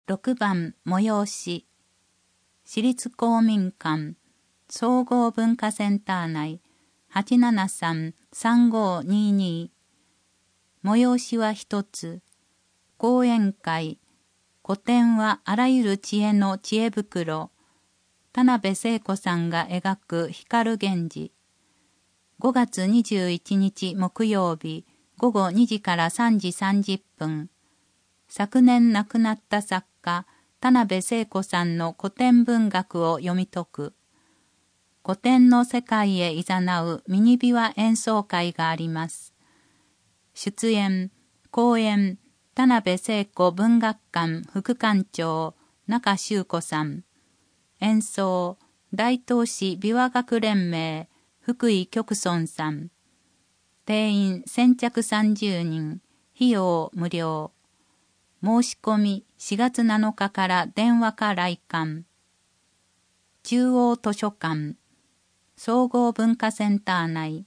6番催し。私立公民館総合文化センター内 873-3522。催しは一つ。講演会。古典はあらゆる知恵の知恵袋。田辺聖子さんが描く光源氏。5月21日木曜日午後2時から3時30分。昨年亡くなった作家、田辺聖子さんの古典文学を読み解く。古典の世界へ誘うミニビワ演奏会があります。出演、講演、田辺聖子文学館副館長、中修子さん。演奏、大東市琵琶学連盟、福井旭村さん。定員先着30人、費用無料。申し込み4月7日から電話か来館。中央図書館、総合文化センター内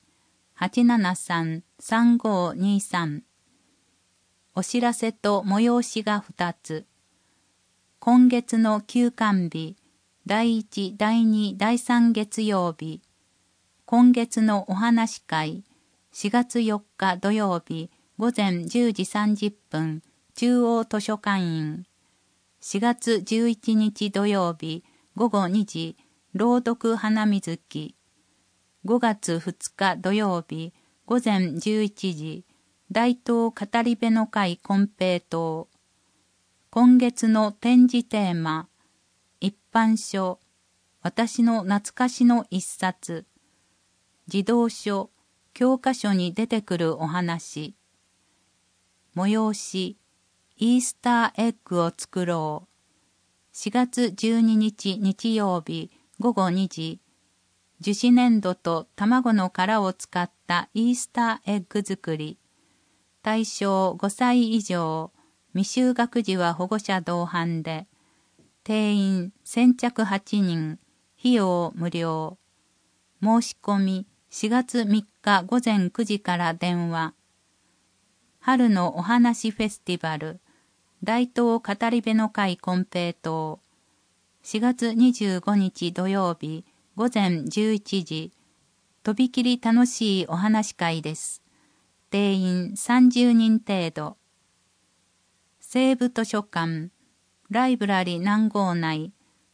873-3523。お知らせと催しが2つ。今月の休館日、第1、第2、第3月曜日。今月のお話会、4月4日土曜日午前10時30分。中央図書館員。4月11日土曜日午後2時、朗読花水木。5月2日土曜日午前11時、大東語り部の会金平堂。今月の展示テーマ、一般書、私の懐かしの一冊。児童書、教科書に出てくるお話。催し、イースターエッグを作ろう。4月12日日曜日午後2時、樹脂粘土と卵の殻を使ったイースターエッグ作り。対象5歳以上、未就学児は保護者同伴で、定員先着8人、費用無料。申し込み4月3日午前9時から電話。春のお話フェスティバル、大東語り部の会金平堂。4月25日土曜日午前11時、とびきり楽しいお話会です。定員30人程度。西部図書館、ライブラリ南郷内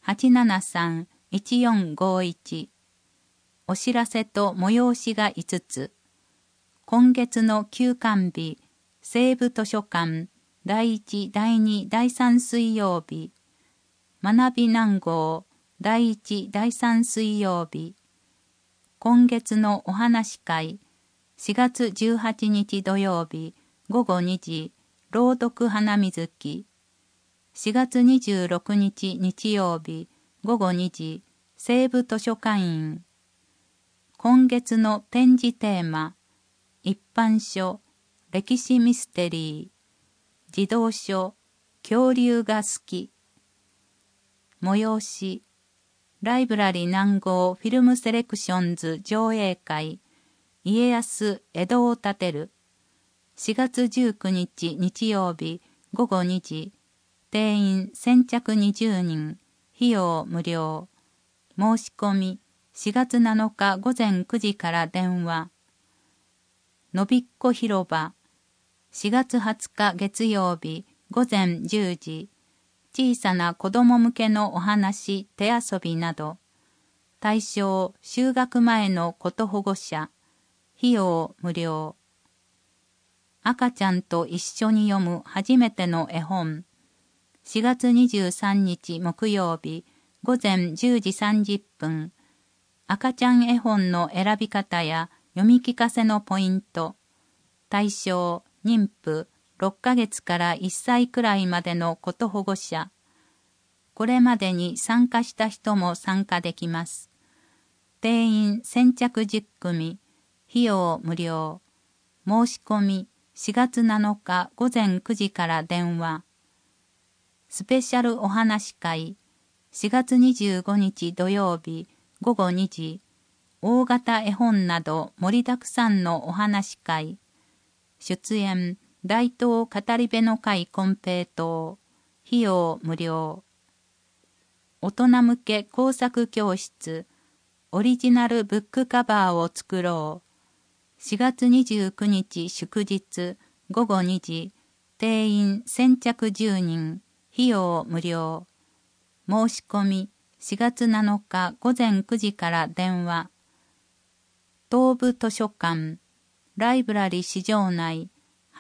873-1451。お知らせと催しが5つ。今月の休館日、西部図書館、第1、第2、第3水曜日。学び南郷、第1、第3水曜日。今月のお話会、4月18日土曜日、午後2時、朗読花水木。4月26日日曜日、午後2時、西部図書館員。今月の展示テーマ、一般書、歴史ミステリー。児童書、恐竜が好き。催し、ライブラリ南郷フィルムセレクションズ上映会、家康江戸を建てる。4月19日日曜日午後2時、定員先着20人、費用無料。申し込み4月7日午前9時から電話。のびっこ広場、4月20日月曜日午前10時、小さな子供向けのお話、手遊びなど、対象就学前のこと保護者、費用無料。赤ちゃんと一緒に読む初めての絵本、4月23日木曜日午前10時30分、赤ちゃん絵本の選び方や読み聞かせのポイント、対象妊婦6ヶ月から1歳くらいまでのこと保護者。これまでに参加した人も参加できます。定員先着10組、費用無料。申し込み4月7日午前9時から電話。スペシャルお話会、4月25日土曜日午後2時、大型絵本など盛りだくさんのお話会。出演、大東語り部の会金平堂。 費用無料。大人向け工作教室、オリジナルブックカバーを作ろう。4月29日祝日午後2時、定員先着10人、費用無料。申し込み4月7日午前9時から電話。東部図書館、ライブラリ市場内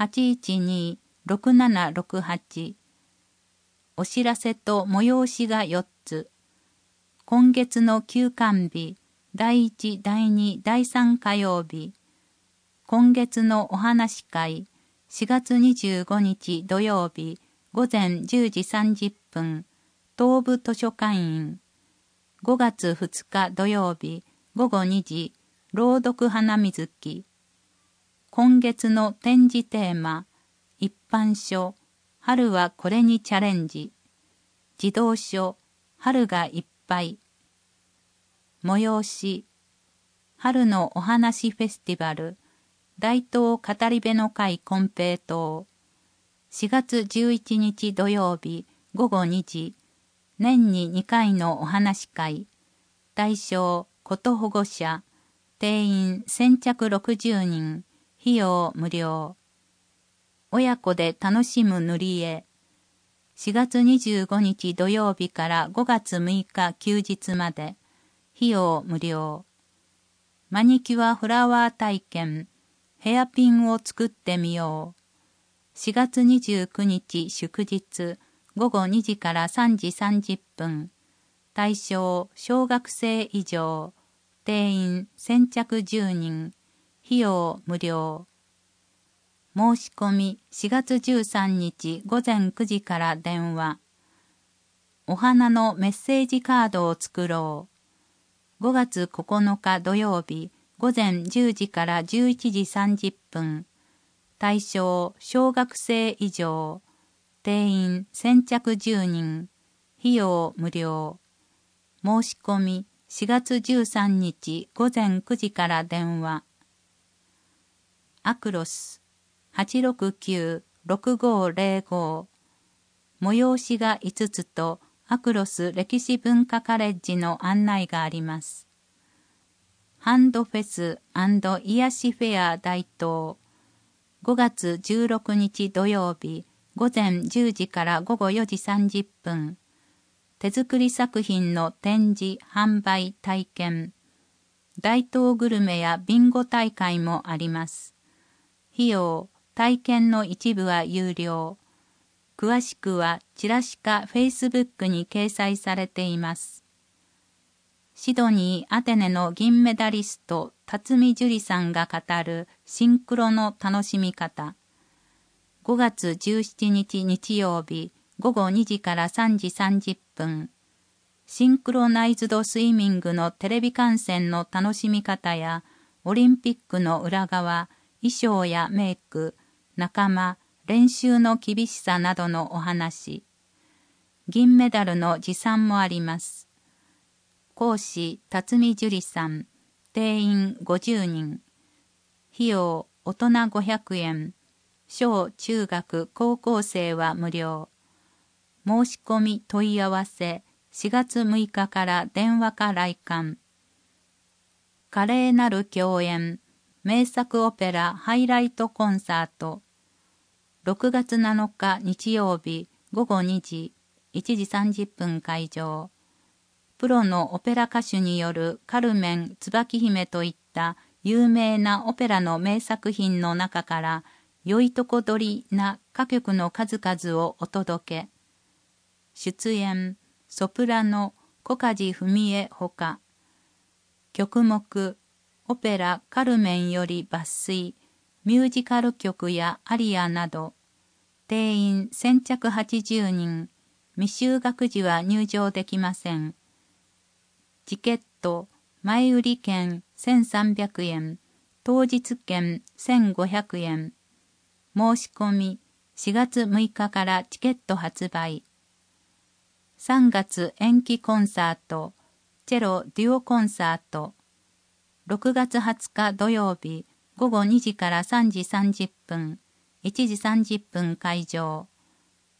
812-6768。お知らせと催しが4つ。今月の休館日、第1、第2、第3火曜日。今月のお話会、4月25日土曜日、午前10時30分、東部図書館員。5月2日土曜日、午後2時、朗読花水木。今月の展示テーマ、一般書、春はこれにチャレンジ。児童書、春がいっぱい。催し、春のお話フェスティバル、大東語り部の会金平糖。4月11日土曜日午後2時、年に2回のお話会。対象、こと保護者、定員先着60人、費用無料。親子で楽しむ塗り絵。4月25日土曜日から5月6日休日まで、費用無料。マニキュアフラワー体験、ヘアピンを作ってみよう。4月29日祝日、午後2時から3時30分。対象、小学生以上。定員、先着10人。費用無料。申し込み、4月13日午前9時から電話。お花のメッセージカードを作ろう。5月9日土曜日、午前10時から11時30分。対象、小学生以上。定員、先着10人。費用無料。申し込み、4月13日午前9時から電話。アクロス、869-6505。催しが5つと、アクロス歴史文化カレッジの案内があります。ハンドフェス&癒しフェア大東。5月16日土曜日、午前10時から午後4時30分。手作り作品の展示、販売、体験。大東グルメやビンゴ大会もあります。費用、体験の一部は有料。詳しくはチラシかフェイスブックに掲載されています。シドニー・アテネの銀メダリスト、辰巳樹里さんが語るシンクロの楽しみ方。5月17日日曜日、午後2時から3時30分。シンクロナイズドスイミングのテレビ観戦の楽しみ方や、オリンピックの裏側、衣装やメイク、仲間、練習の厳しさなどのお話。銀メダルの持参もあります。講師、辰巳樹里さん。定員50人。費用、大人500円。小中学高校生は無料。申し込み問い合わせ、4月6日から電話か来館。華麗なる共演、名作オペラハイライトコンサート。6月7日日曜日午後2時、1時30分会場。プロのオペラ歌手によるカルメン、椿姫といった有名なオペラの名作品の中から、良いとこ取りな歌曲の数々をお届け。出演、ソプラノ、小梶文江ほか。曲目、オペラカルメンより抜粋、ミュージカル曲やアリアなど。定員先着80人。未就学時は入場できません。チケット、前売り券1300円、当日券1500円。申し込み、4月6日からチケット発売。3月延期コンサート、チェロデュオコンサート。6月20日土曜日、午後2時から3時30分、1時30分会場。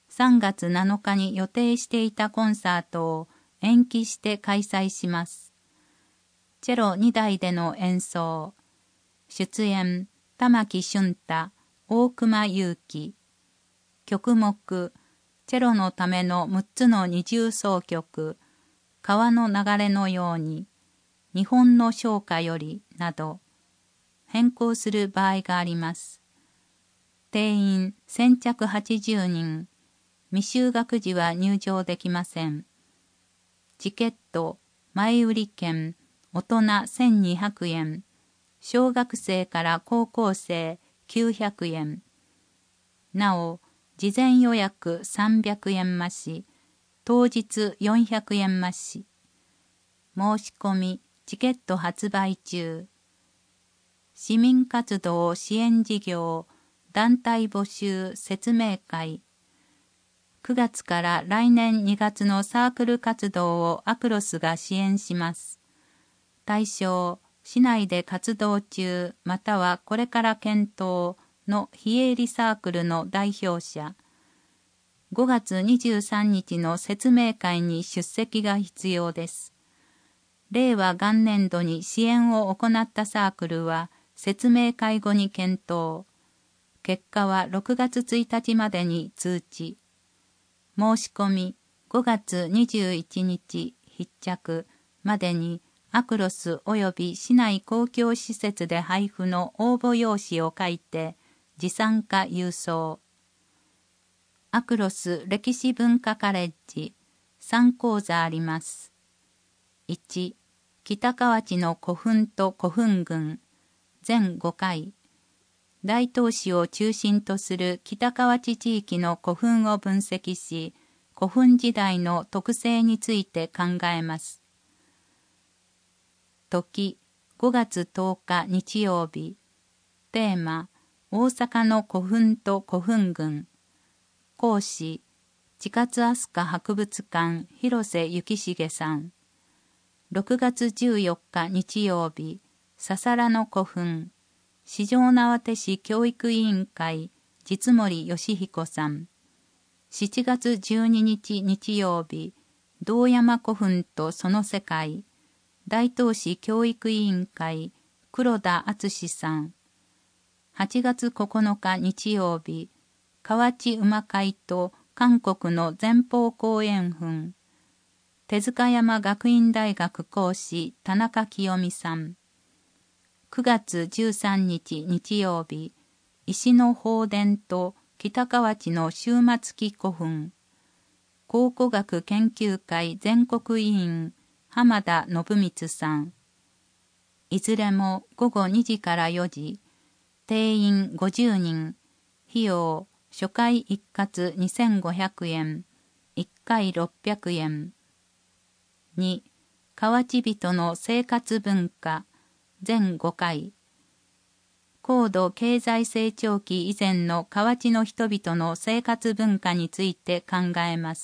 3月7日に予定していたコンサートを延期して開催します。チェロ2台での演奏。出演、玉木俊太、大隈祐樹。曲目、チェロのための6つの二重奏曲、川の流れのように、日本の唱歌よりなど、変更する場合があります。定員先着80人、未就学児は入場できません。チケット、前売り券、大人1200円、小学生から高校生900円。なお、事前予約300円増し、当日400円増し。申し込み、チケット発売中。市民活動支援事業、団体募集説明会。9月から来年2月のサークル活動をアクロスが支援します。対象、市内で活動中またはこれから検討の非営利サークルの代表者。5月23日の説明会に出席が必要です。令和元年度に支援を行ったサークルは説明会後に検討。結果は6月1日までに通知。申し込み5月21日必着までにアクロス及び市内公共施設で配布の応募用紙を書いて持参か郵送。アクロス歴史文化カレッジ3講座あります。1、北河内の古墳と古墳群全5回。大東市を中心とする北河内地域の古墳を分析し、古墳時代の特性について考えます。時、5月10日日曜日。テーマ、大阪の古墳と古墳群。講師、千勝飛鳥博物館広瀬幸重さん。6月14日日曜日、笹良の古墳。四条畷市教育委員会実森義彦さん。7月12日日曜日、堂山古墳とその世界。大東市教育委員会黒田敦さん。8月9日日曜日、河内馬会と韓国の前方後円墳。手塚山学院大学講師田中清美さん。9月13日日曜日、石の宝殿と北河内の終末期古墳。考古学研究会全国委員浜田信光さん。いずれも午後2時から4時、定員50人、費用、初回一括2500円、1回600円。2、河内人の生活文化、全5回。高度経済成長期以前の河内の人々の生活文化について考えます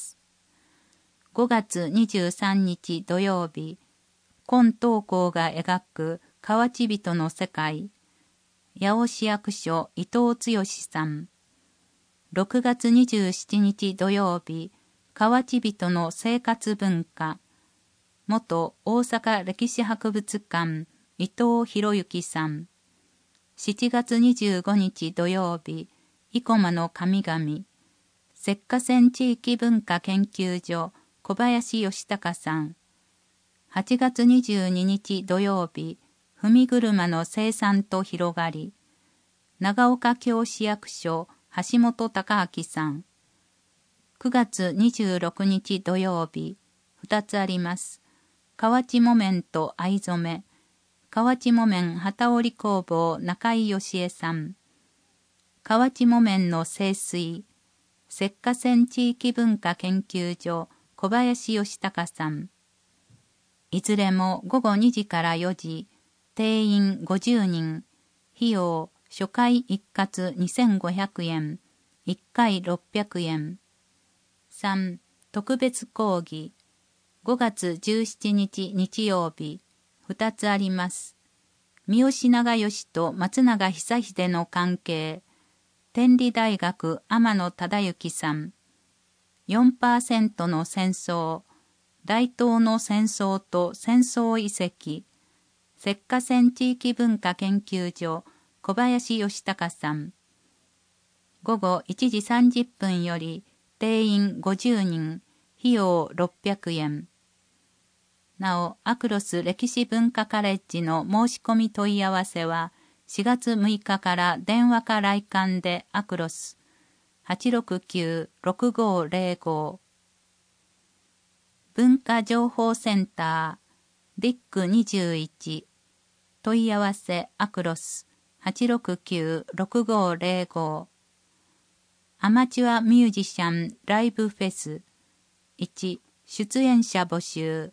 。5月23日土曜日、今東光が描く河内人の世界。八尾市役所伊藤剛さん。6月27日土曜日、河内人の生活文化。元大阪歴史博物館伊藤博之さん。7月25日土曜日、生駒の神々。石化線地域文化研究所小林義孝さん。8月22日土曜日、踏車の生産と広がり。長岡京市役所橋本隆明さん。9月26日土曜日、2つあります。河内木綿と藍染め。河内木綿機織工房中井義恵さん。河内木綿の清水。石化線地域文化研究所小林義孝さん。いずれも午後2時から4時、定員50人、費用、初回一括2500円、1回600円。3、特別講義。5月17日日曜日、2つあります。三好長慶と松永久秀の関係。天理大学天野忠之さん。 4% の戦争、大東の戦争と戦争遺跡、石化船地域文化研究所、小林義隆さん。午後1時30分より、定員50人、費用600円。なお、アクロス歴史文化カレッジの申し込み問い合わせは、4月6日から電話か来館でアクロス 869-6505 文化情報センターディック21問い合わせアクロス 869-6505 アマチュアミュージシャンライブフェス1出演者募集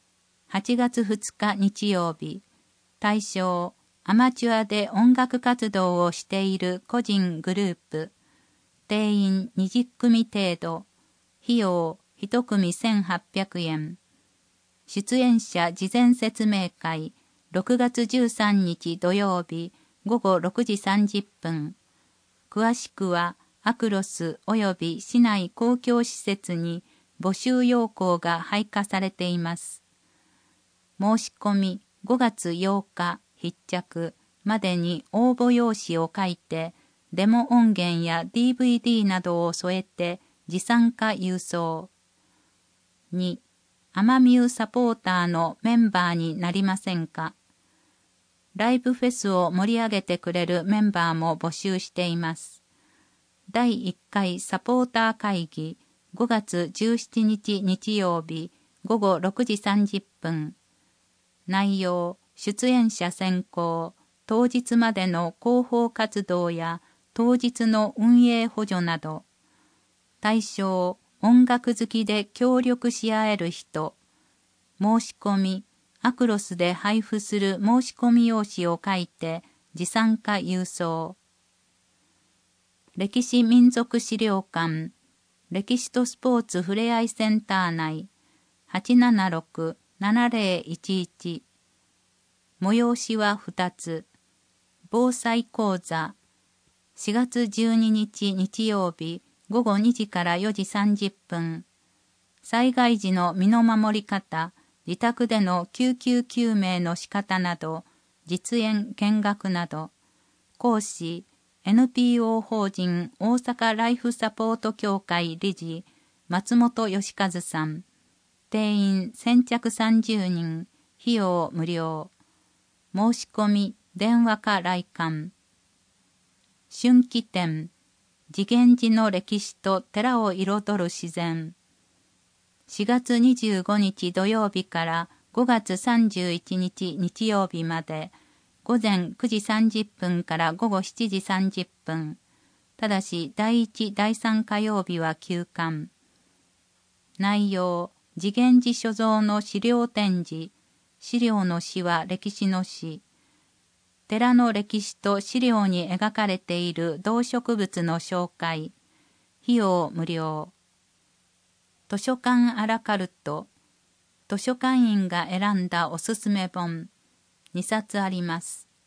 8月2日日曜日対象アマチュアで音楽活動をしている個人グループ、定員20組程度、費用1組1800円。出演者事前説明会、6月13日土曜日午後6時30分。詳しくは、アクロス及び市内公共施設に募集要項が配下されています。申し込み5月8日、必着までに応募用紙を書いて、デモ音源や DVD などを添えて持参か郵送。2、アマミューサポーターのメンバーになりませんか？ライブフェスを盛り上げてくれるメンバーも募集しています。第1回サポーター会議5月17日日曜日午後6時30分。内容出演者選考、当日までの広報活動や当日の運営補助など、対象、音楽好きで協力し合える人、申し込み、アクロスで配布する申し込み用紙を書いて持参か郵送。歴史民族資料館、歴史とスポーツふれあいセンター内、876-7011催しは2つ。防災講座。4月12日日曜日午後2時から4時30分。災害時の身の守り方、自宅での救急救命の仕方など、実演見学など。講師、NPO 法人大阪ライフサポート協会理事、松本義和さん。定員先着30人、費用無料。申し込み、電話か来館。春季展、次元寺の歴史と寺を彩る自然。4月25日土曜日から5月31日日曜日まで、午前9時30分から午後7時30分。ただし、第1、第3火曜日は休館。内容、次元寺所蔵の資料展示。資料の詩は歴史の詩。寺の歴史と資料に描かれている動植物の紹介。費用無料。図書館アラカルト。図書館員が選んだおすすめ本。2冊あります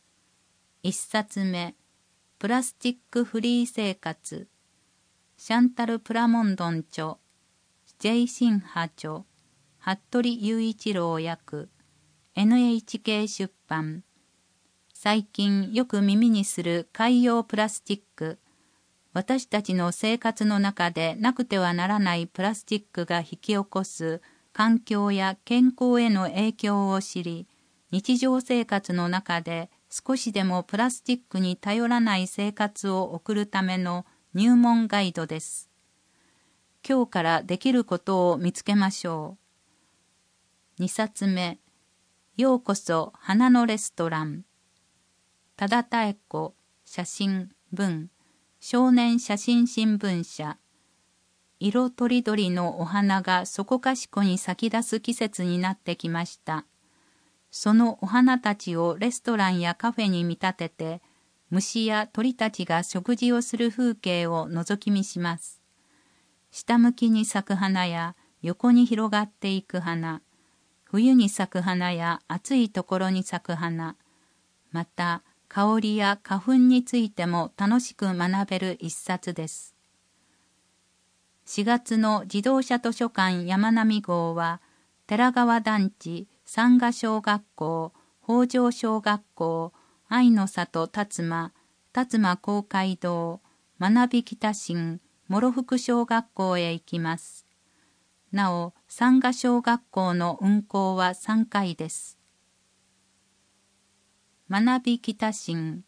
。1冊目。プラスチックフリー生活。シャンタル・プラモンドン著。ジェイ・シンハ著。服部雄一郎訳。NHK 出版。最近よく耳にする海洋プラスチック。私たちの生活の中でなくてはならないプラスチックが引き起こす環境や健康への影響を知り、日常生活の中で少しでもプラスチックに頼らない生活を送るための入門ガイドです。今日からできることを見つけましょう。2冊目。ようこそ花のレストラン。多田妙子、写真、文、少年写真新聞社。色とりどりのお花がそこかしこに咲き出す季節になってきました。そのお花たちをレストランやカフェに見立てて、虫や鳥たちが食事をする風景を覗き見します。下向きに咲く花や横に広がっていく花。冬に咲く花や暑いところに咲く花、また香りや花粉についても楽しく学べる一冊です。 4月の自動車図書館山並号は、寺川団地、山賀小学校、北条小学校、愛の里辰馬公会堂、学び北新、諸福小学校へ行きます。なお、山賀小学校の運行は3回です。学び北新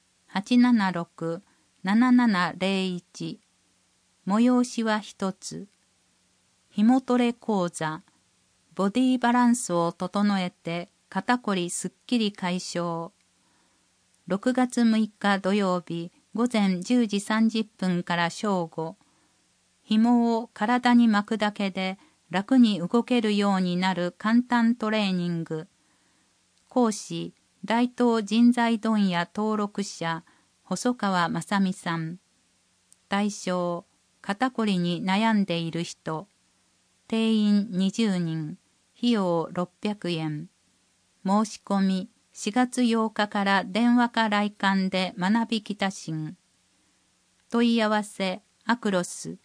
876-7701 催しは一つ。ひもトレ講座、ボディバランスを整えて肩こりすっきり解消。6月6日土曜日午前10時30分から正午。紐を体に巻くだけで楽に動けるようになる簡単トレーニング。講師、大東人材問屋登録者、細川正美さん。対象、肩こりに悩んでいる人。定員20人。費用600円。申し込み、4月8日から電話か来館で学び北新。問い合わせ、アクロス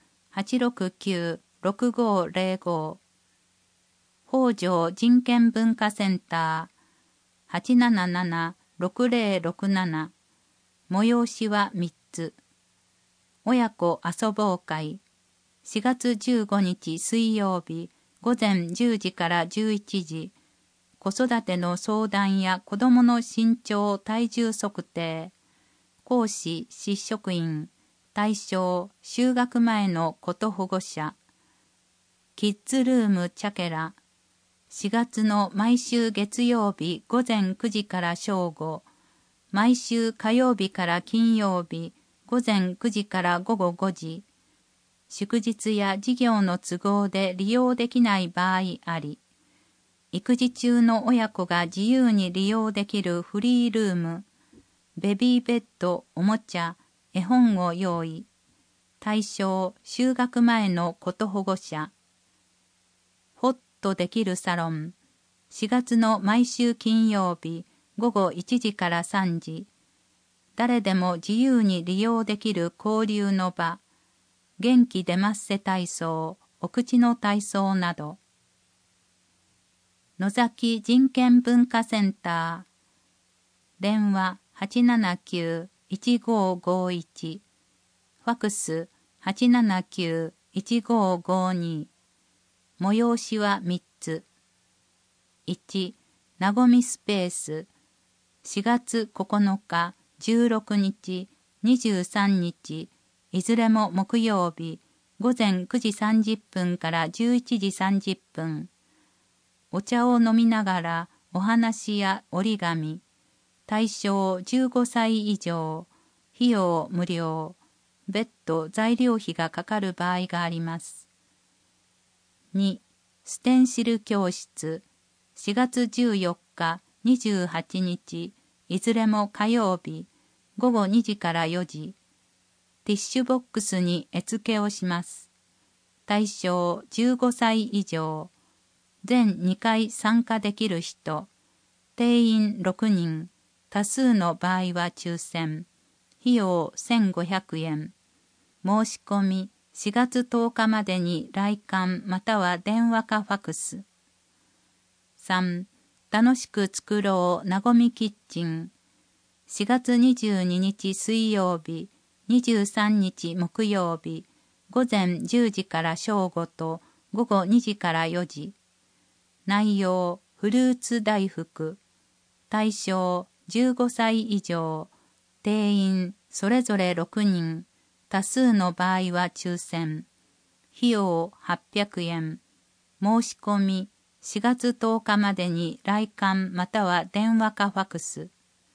869-6505。北条人権文化センター 877-6067。催しは3つ。親子遊ぼう会。4月15日水曜日午前10時から11時。子育ての相談や子どもの身長体重測定。講師司職員。対象就学前のこと保護者。キッズルームチャケラ。4月の毎週月曜日午前9時から正午。毎週火曜日から金曜日午前9時から午後5時。祝日や事業の都合で利用できない場合あり。育児中の親子が自由に利用できるフリールーム。ベビーベッド、おもちゃ、絵本を用意。対象、就学前のこと保護者。ホッとできるサロン。4月の毎週金曜日午後1時から3時。誰でも自由に利用できる交流の場。元気出ますせ体操、お口の体操など。野崎人権文化センター。電話 879-1551。ファクス 879-1552。催しは3つ。1、なごみスペース。4月9日、16日、23日、いずれも木曜日、午前9時30分から11時30分。お茶を飲みながらお話や折り紙。対象15歳以上。費用無料。別途材料費がかかる場合があります。2、ステンシル教室。4月14日、28日、いずれも火曜日、午後2時から4時。ティッシュボックスに絵付けをします。対象15歳以上。全2回参加できる人。定員6人。多数の場合は抽選。費用1500円。申し込み4月10日までに来館または電話かファクス。3. 楽しく作ろうなごみキッチン。4月22日水曜日、23日木曜日、午前10時から正午と午後2時から4時。内容、フルーツ大福。対象、15歳以上。定員、それぞれ6人。多数の場合は抽選。費用800円。申し込み、4月10日までに来館または電話かファクス。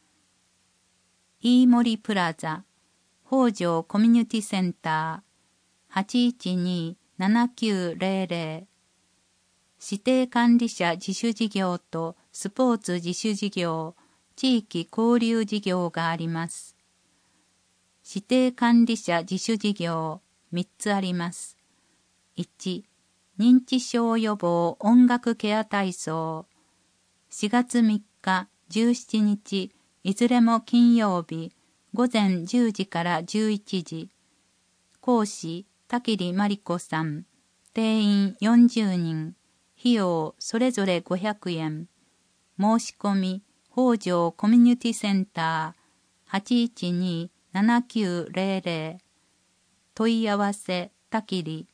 飯森プラザ、北条コミュニティセンター、812-7900。指定管理者自主事業とスポーツ自主事業、地域交流事業があります。指定管理者自主事業3つあります。1、認知症予防音楽ケア体操。4月3日、17日、いずれも金曜日、午前10時から11時。講師、 滝里真理子さん、定員40人、費用それぞれ500円。申し込み、北条コミュニティセンター 812-7900。問い合わせ、滝里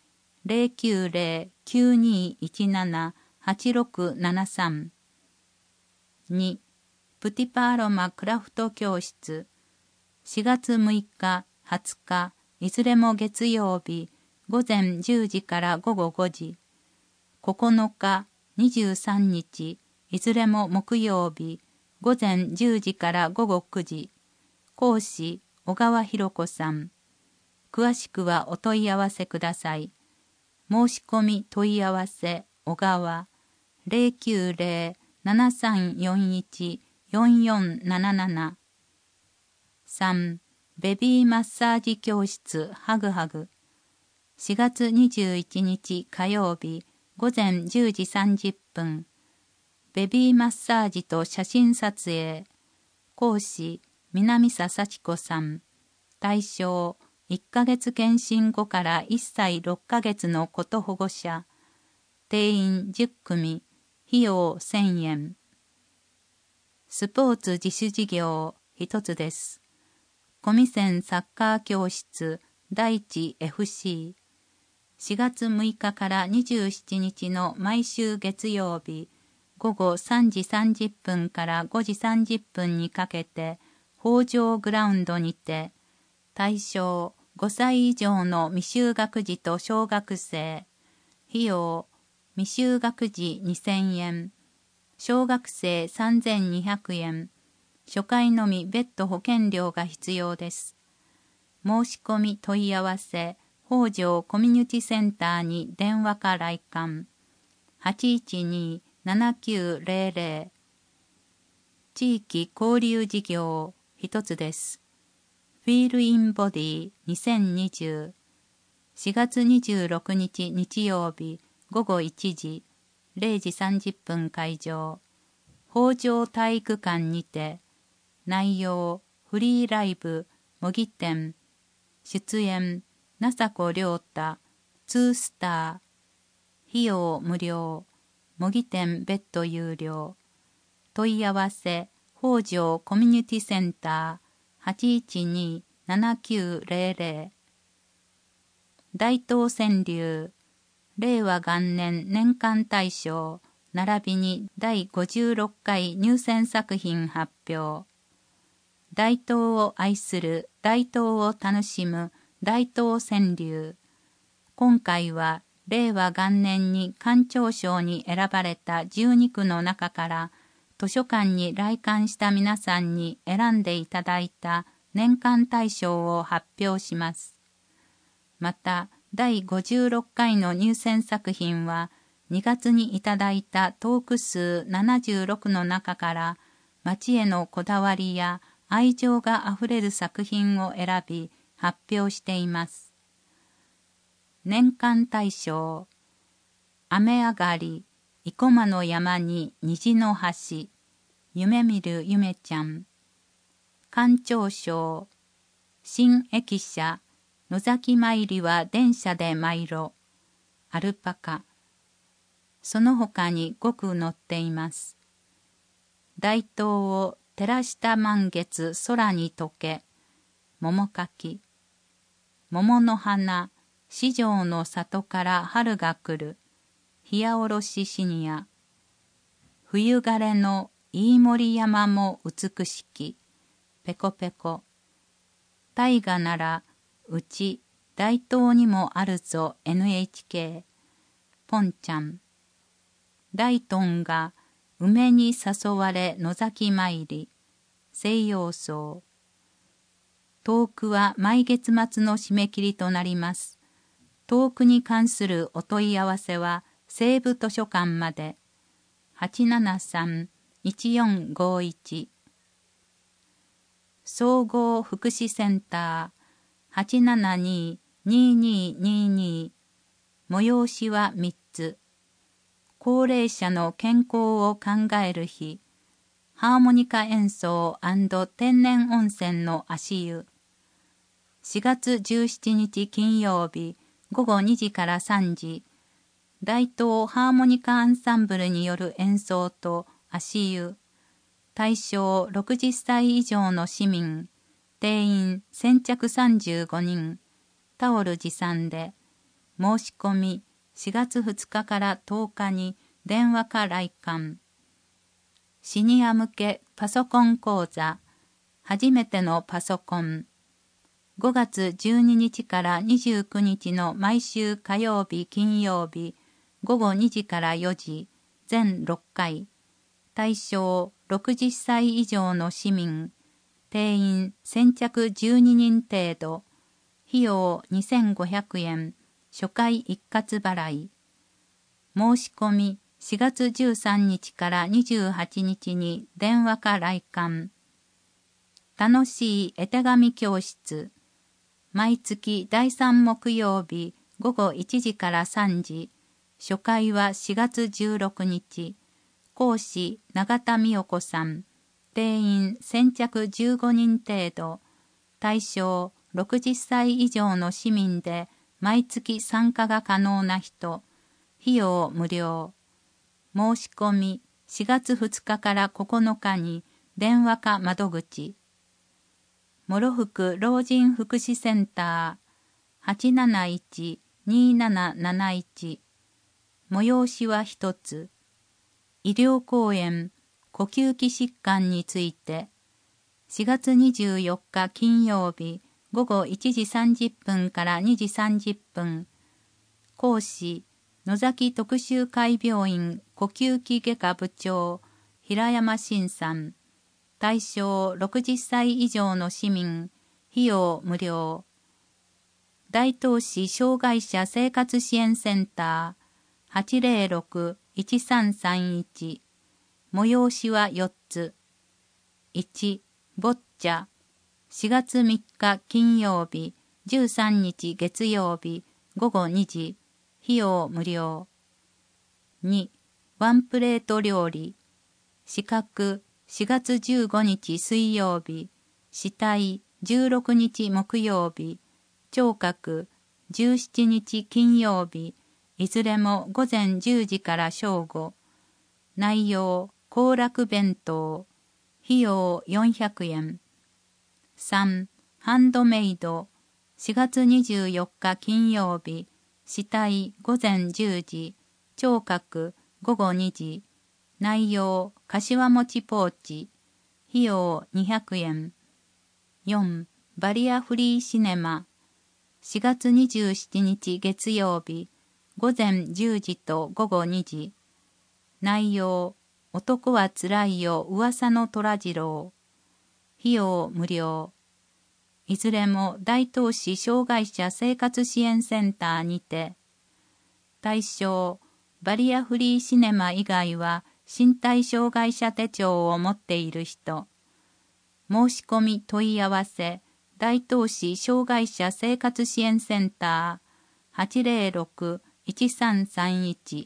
090-9217-8673。2. プティパーロマクラフト教室。4月6日、20日、いずれも月曜日、午前10時から午後5時。9日、23日、いずれも木曜日、午前10時から午後9時。講師、小川博子さん。詳しくはお問い合わせください。申し込み問い合わせ、小川、090-7341-4477。3. ベビーマッサージ教室ハグハグ。4月21日火曜日、午前10時30分。ベビーマッサージと写真撮影。講師、南佐幸子さん。対象、1ヶ月検診後から1歳6ヶ月の子と保護者。定員10組。費用1000円。スポーツ自主事業一つです。コミセンサッカー教室第一 FC。4月6日から27日の毎週月曜日、午後3時30分から5時30分にかけて、北条グラウンドにて、対象5歳以上の未就学児と小学生、費用、未就学児2000円、小学生3200円、初回のみ別途保険料が必要です。申し込み問い合わせ、北条コミュニティセンターに電話か来館 812-7900。 地域交流事業一つです。フィールインボディ2020。4月26日日曜日午後1時0時30分会場。北条体育館にて。内容フリーライブ模擬店。出演名子亮太、ツースター。費用無料。模擬店別途有料。問い合わせ、北条コミュニティセンター 812-7900。大東川柳、令和元年年間大賞、並びに第56回入選作品発表。大東を愛する、大東を楽しむ、大東川柳。今回は令和元年に館長賞に選ばれた12句の中から図書館に来館した皆さんに選んでいただいた年間大賞を発表します。また第56回の入選作品は2月にいただいたトーク数76の中から町へのこだわりや愛情があふれる作品を選び発表しています。年間大賞、雨上がり、生駒の山に虹の橋、夢見るゆめちゃん。館長賞、新駅舎、野崎参りは電車で参ろ、アルパカ。その他に5句載っています。大東を照らした満月空に溶け、桃かき。桃の花、四条の里から春が来る、冷やおろしシニア。冬枯れの飯盛山も美しき、ペコペコ。大河なら、うち大東にもあるぞ NHK、ポンちゃん。大東が梅に誘われ野崎参り、西洋荘。トークは毎月末の締め切りとなります。トークに関するお問い合わせは西部図書館まで 873-1451。 総合福祉センター 872-2222。 催しは3つ。高齢者の健康を考える日、ハーモニカ演奏&天然温泉の足湯。4月17日金曜日午後2時から3時、大東ハーモニカアンサンブルによる演奏と足湯、対象60歳以上の市民、定員先着35人、タオル持参で、申し込み4月2日から10日に電話か来館。シニア向けパソコン講座、初めてのパソコン。5月12日から29日の毎週火曜日、金曜日、午後2時から4時、全6回。対象60歳以上の市民、定員先着12人程度、費用2500円、初回一括払い。申し込み4月13日から28日に電話か来館。楽しい絵手紙教室。毎月第3木曜日午後1時から3時。初回は4月16日。講師永田美代子さん。定員先着15人程度。対象60歳以上の市民で毎月参加が可能な人。費用無料。申し込み4月2日から9日に電話か窓口。諸福老人福祉センター 871-2771。催しは一つ。医療講演呼吸器疾患について4月24日金曜日午後1時30分から2時30分。講師野崎特集会病院呼吸器外科部長平山晋さん。対象60歳以上の市民。費用無料。大東市障害者生活支援センター 806-1331。催しは4つ。1、ボッチャ。4月3日金曜日、13日月曜日、午後2時。費用無料。2、ワンプレート料理。資格4月15日水曜日。死体16日木曜日。聴覚17日金曜日。いずれも午前10時から正午。内容行楽弁当。費用400円。3、ハンドメイド。4月24日金曜日。死体午前10時。聴覚午後2時。内容柏餅ポーチ。費用200円。4、バリアフリーシネマ。4月27日月曜日。午前10時と午後2時。内容男はつらいよ噂の虎次郎。費用無料。いずれも大東市障害者生活支援センターにて。対象バリアフリーシネマ以外は身体障害者手帳を持っている人。申し込み問い合わせ大東市障害者生活支援センター 806-1331。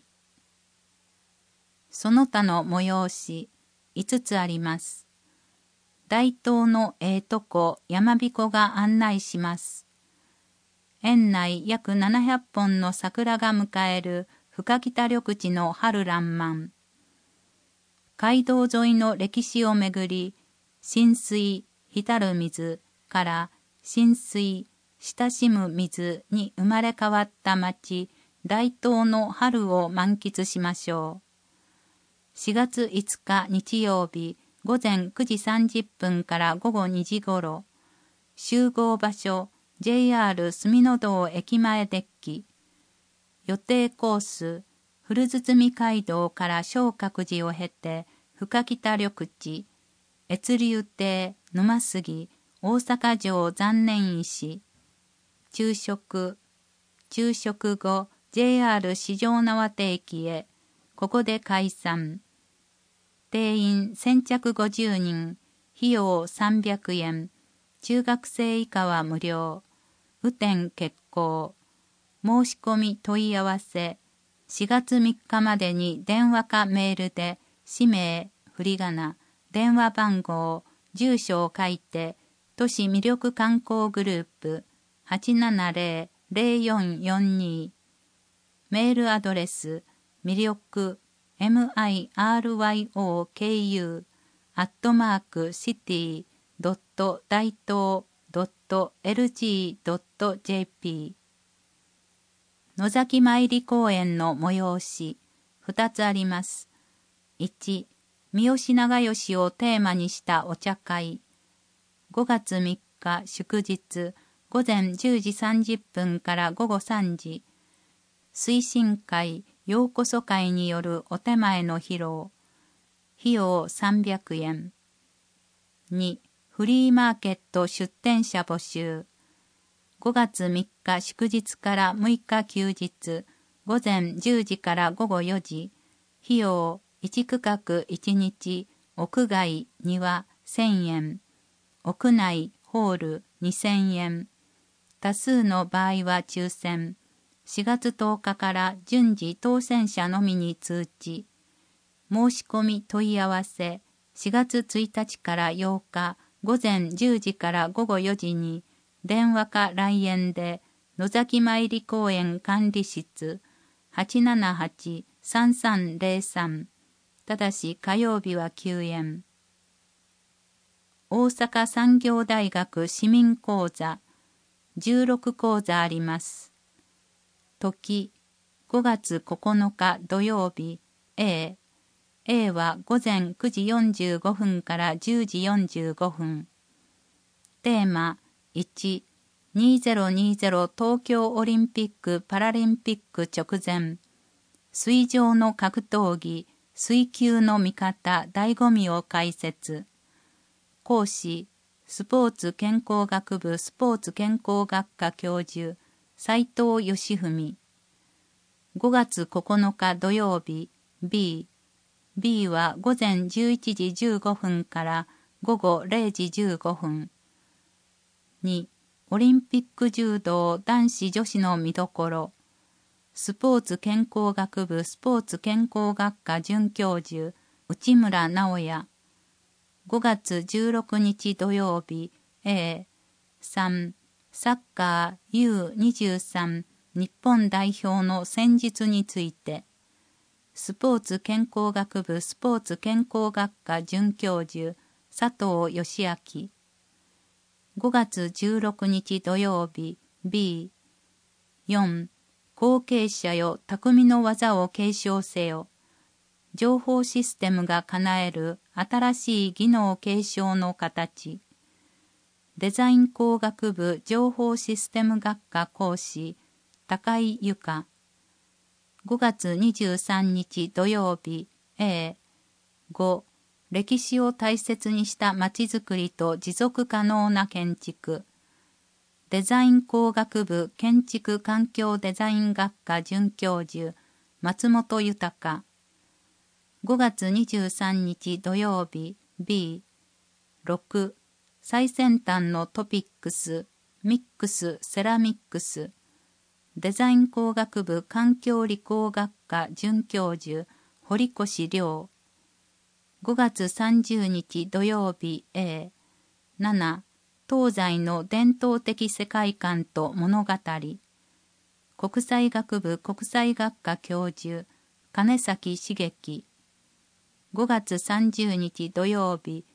その他の催し5つあります。大東のとこ山彦が案内します。園内約700本の桜が迎える深北緑地の春爛漫。街道沿いの歴史をめぐり、浸水、浸る水から浸水、親しむ水に生まれ変わった町、大東の春を満喫しましょう。4月5日日曜日午前9時30分から午後2時ごろ、集合場所 JR 住の堂駅前デッキ。予定コース、古堤街道から正覚寺を経て、深北緑地、越流亭、沼杉、大阪城残念石。昼食後、JR 四条畷駅へ、ここで解散。定員先着50人、費用300円。中学生以下は無料。雨天決行。申し込み問い合わせ。4月3日までに電話かメールで、氏名、振り仮名、電話番号、住所を書いて、都市魅力観光グループ 0442。メールアドレス、魅力、miryoku@city.daito.lg.jp。野崎参り公演の催し、2つあります。1、三好長慶をテーマにしたお茶会。5月3日祝日、午前10時30分から午後3時。推進会、ようこそ会によるお手前の披露。費用300円。2、フリーマーケット出店者募集。5月3日祝日から6日休日、午前10時から午後4時。費用1区画1日、屋外庭1000円。屋内ホール2000円。多数の場合は抽選。4月10日から順次当選者のみに通知。申し込み問い合わせ。4月1日から8日午前10時から午後4時に電話か来園で野崎参り公園管理室 878-3303。ただし火曜日は休園。大阪産業大学市民講座16講座あります。時5月9日土曜日 A は午前9時45分から10時45分。テーマ1、2020東京オリンピック・パラリンピック直前。水上の格闘技、水球の見方、醍醐味を解説。講師、スポーツ健康学部スポーツ健康学科教授、斉藤義文。5月9日土曜日 B は午前11時15分から午後0時15分。2、オリンピック柔道男子女子の見どころ。スポーツ健康学部スポーツ健康学科准教授、内村直也。5月16日土曜日 A3、サッカー U23 日本代表の戦術について。スポーツ健康学部スポーツ健康学科准教授、佐藤義明。5月16日土曜日 B4、後継者よ匠の技を継承せよ。情報システムが叶える新しい技能継承の形。デザイン工学部情報システム学科講師、高井由香。5月23日土曜日 A5、歴史を大切にしたまちづくりと持続可能な建築。デザイン工学部建築環境デザイン学科准教授、松本豊。5月23日土曜日 B6、最先端のトピックス、ミックス、セラミックス。デザイン工学部環境理工学科准教授、堀越亮。5月30日土曜日 A7、東西の伝統的世界観と物語。国際学部国際学科教授、金崎茂樹。5月30日土曜日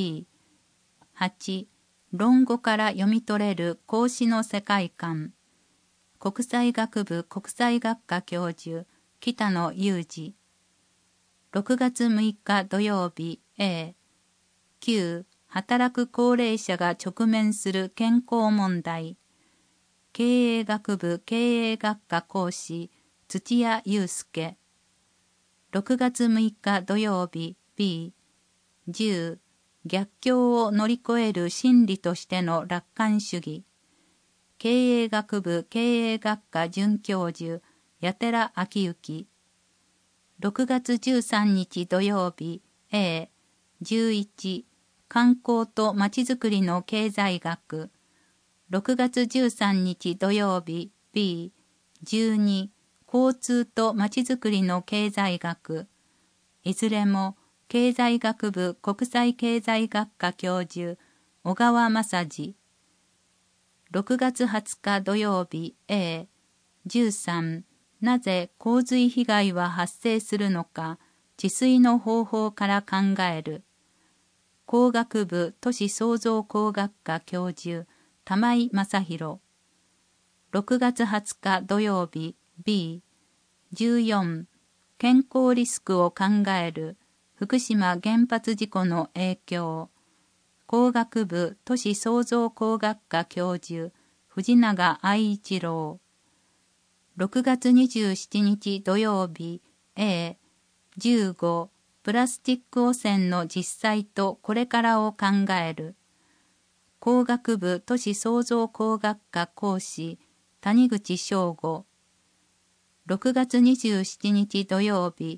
B8、論語から読み取れる孔子の世界観。国際学部国際学科教授、北野裕二。6月6日土曜日 A9、働く高齢者が直面する健康問題。経営学部経営学科講師、土屋祐介。6月6日土曜日 B10、逆境を乗り越える心理としての楽観主義。経営学部経営学科准教授、八寺昭之。6月13日土曜日 A11、観光とまちづくりの経済学。6月13日土曜日 B12、交通とまちづくりの経済学。いずれも経済学部国際経済学科教授、小川正治。 6月20日土曜日 A。13、なぜ洪水被害は発生するのか、治水の方法から考える。工学部都市創造工学科教授、玉井正弘。6月20日土曜日 B。14、健康リスクを考える。福島原発事故の影響。工学部都市創造工学科教授、藤永愛一郎。6月27日土曜日 A。15、プラスチック汚染の実際とこれからを考える。工学部都市創造工学科講師、谷口翔吾。6月27日土曜日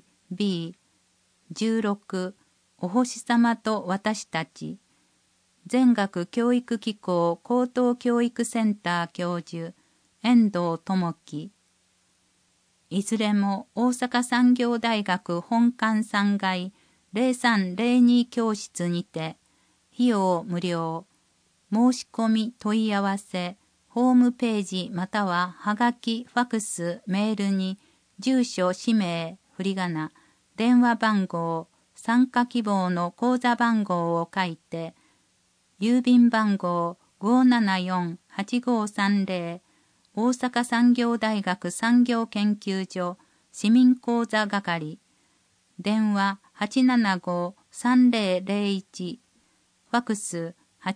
B。16、お星様と私たち。全学教育機構高等教育センター教授、遠藤智樹。いずれも大阪産業大学本館3階0302教室にて、費用無料。申し込み問い合わせ、ホームページまたははがき、ファクス、メールに、住所、氏名、振り仮名、電話番号、参加希望の口座番号を書いて、郵便番号 574-8530 大阪産業大学産業研究所市民講座係、電話 875-3001、ファクス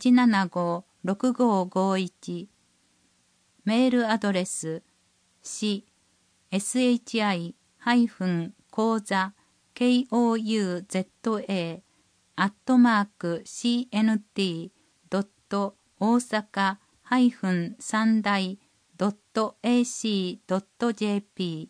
875-6551、メールアドレス、し、shi-講座 kouza@osaka-santai.ac.jp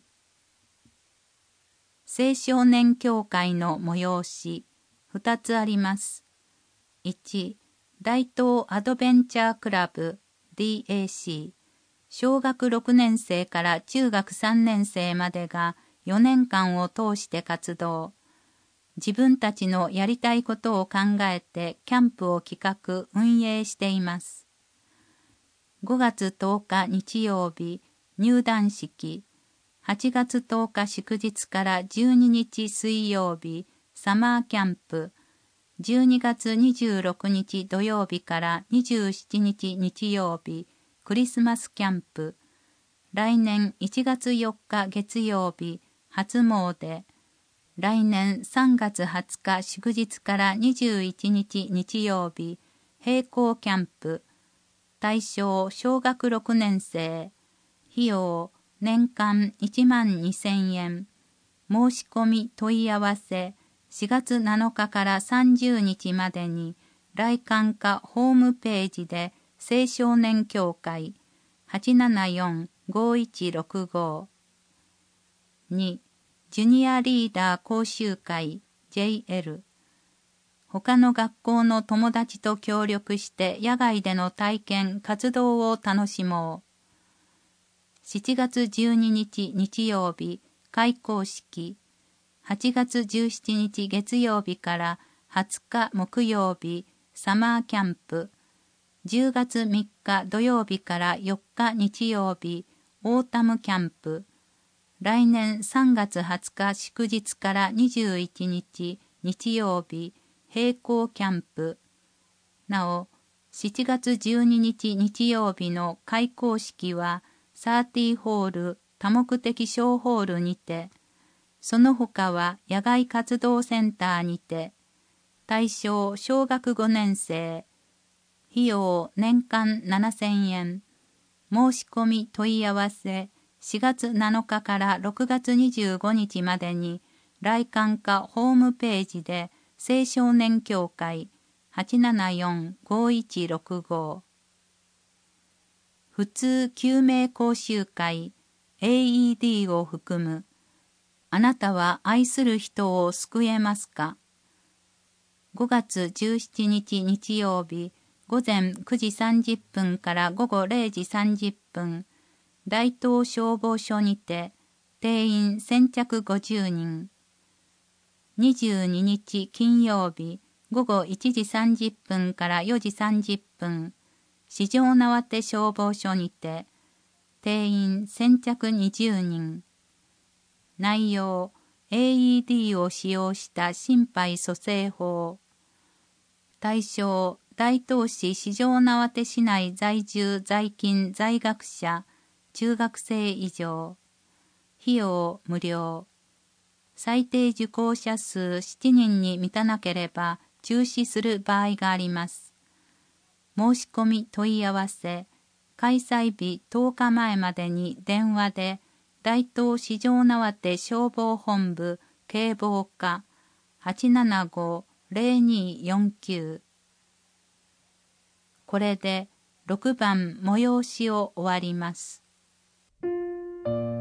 青少年協会の催し、2つあります。1、大東アドベンチャークラブ DAC、小学6年生から中学3年生までが4年間を通して活動。自分たちのやりたいことを考えてキャンプを企画・運営しています。5月10日日曜日、入団式。8月10日祝日から12日水曜日、サマーキャンプ。12月26日土曜日から27日日曜日、クリスマスキャンプ。来年1月4日月曜日、初詣。来年3月20日祝日から21日日曜日、並行キャンプ。対象小学6年生。費用年間12,000円。申し込み問い合わせ4月7日から30日までに来館かホームページで青少年協会 874-5165 2. ジュニアリーダー講習会 JL 他の学校の友達と協力して野外での体験活動を楽しもう。7月12日日曜日開講式。8月17日月曜日から20日木曜日サマーキャンプ。10月3日土曜日から4日日曜日オータムキャンプ。来年3月20日祝日から21日日曜日並行キャンプ。なお、7月12日日曜日の開講式は30ホール多目的小ホールにて、その他は野外活動センターにて、対象小学5年生、費用年間7,000円、申し込み問い合わせ4月7日から6月25日までに来館かホームページで青少年協会 874-5165 普通救命講習会 AED を含むあなたは愛する人を救えますか。5月17日日曜日午前9時30分から午後0時30分大東消防署にて定員先着50人。22日金曜日午後1時30分から4時30分四条縄手消防署にて、定員先着20人。内容、AED を使用した心肺蘇生法。対象、大東市四条縄手市内在住在勤在学者、中学生以上。費用無料。最低受講者数7人に満たなければ中止する場合があります。申し込み問い合わせ、開催日10日前までに電話で、大東四条縄手消防本部警防課 875-0249。これで6番催しを終わります。